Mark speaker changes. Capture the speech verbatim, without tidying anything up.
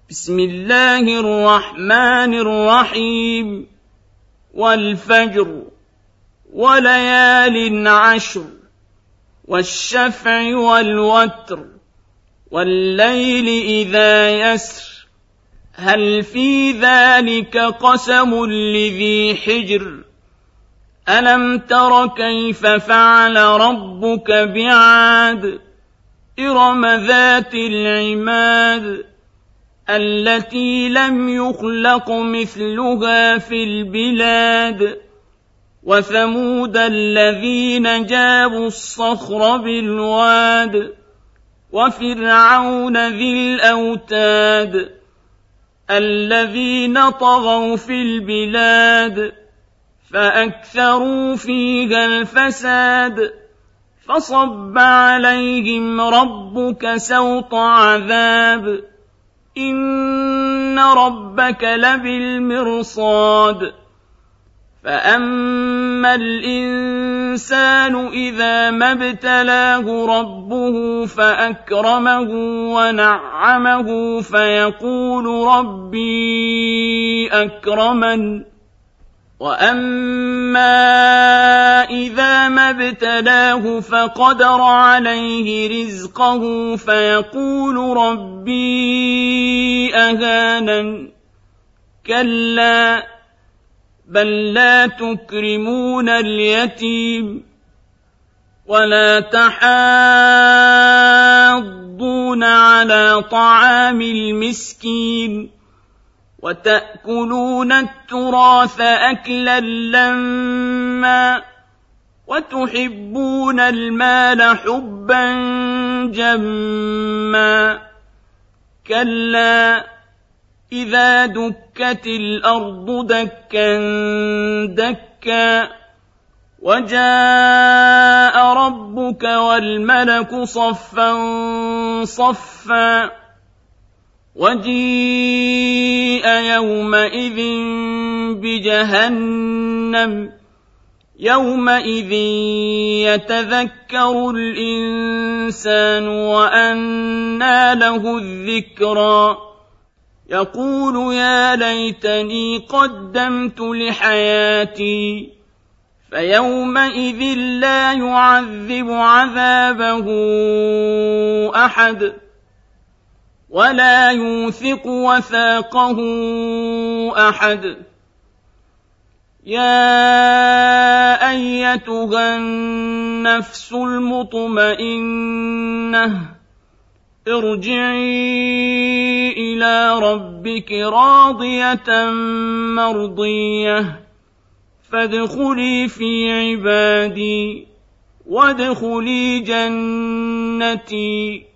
Speaker 1: بسم الله الرحمن الرحيم والفجر وليال عشر والشفع والوتر والليل إذا يسر هل في ذلك قسم لذي حجر ألم تر كيف فعل ربك بعاد إرم ذات العماد التي لم يخلق مثلها في البلاد وثمود الذين جابوا الصخر بالواد وفرعون ذي الأوتاد الذين طغوا في البلاد فأكثروا فيها الفساد فصب عليهم ربك سوط عذاب إن ربك لبالمرصاد فأما الإنسان إذا ما ابتلاه ربه فأكرمه ونعمه فيقول ربي أكرمن وأما إذا ما ابتلاه فقدر عليه رزقه فيقول ربي أهانن كلا بل لا تكرمون اليتيم ولا تحاضون على طعام المسكين وتأكلون التراث أكلا لما وتحبون المال حبا جما كلا إذا دكت الأرض دكا دكا وجاء ربك والملك صفا صفا وجيء يومئذ بجهنم يومئذ يتذكر الإنسان وأنى له الذكرى يقول يا ليتني قدمت لحياتي فيومئذ لا يعذب عذابه أحد ولا يوثق وثاقه أحد يا أيتها النفس المطمئنة ارجعي إلى ربك راضية مرضية فادخلي في عبادي وادخلي جنتي